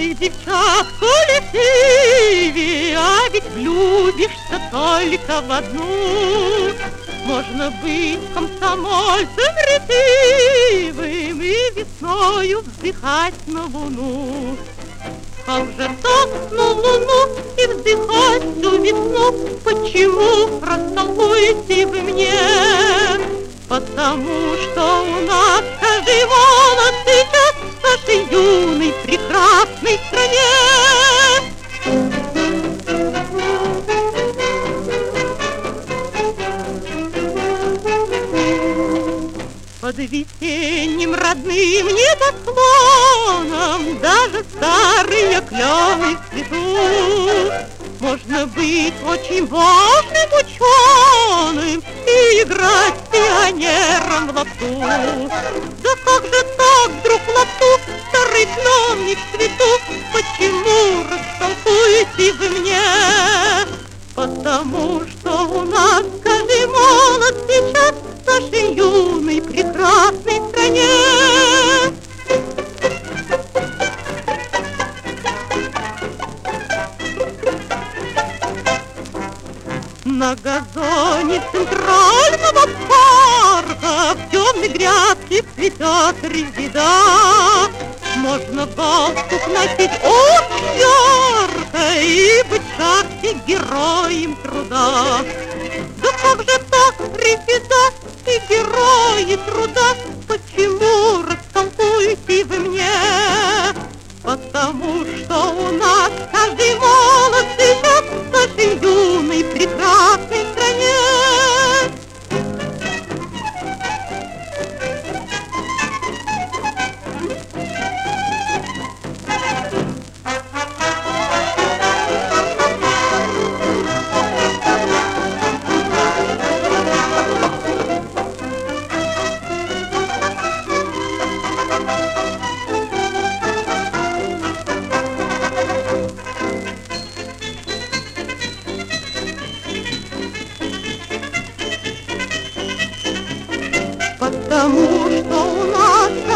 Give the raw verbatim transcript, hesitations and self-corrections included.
Других девчат красивее, а ведь влюбишься только в одну. Можно быть комсомольцем ретивым и весною вздыхать на луну. Как же так на луну и вздыхать всю весну? Почему, растолкуйте вы мне? Потому что у нас каждый молод сейчас в нашей юной прекрасной стране. Под весенним родным небосклоном даже старые клены цветут. Можно быть очень важным ученым и играть пионером в лапту. Да как же так вдруг в лапту старый клен не в цвету? Почему, растолкуйте вы мне? Потому что у нас каждый молод сейчас в нашей юной прекрасной стране. На газоне центрального парка в темной грядке цветет резида. Можно галстук носить очень ярко и быть в шахте героем труда. Да как же так, резида и герои труда? Почему, растолкуйте вы мне? Потому что у нас каждый молод сейчас в нашей юной прекрасной стране. Потому что у нас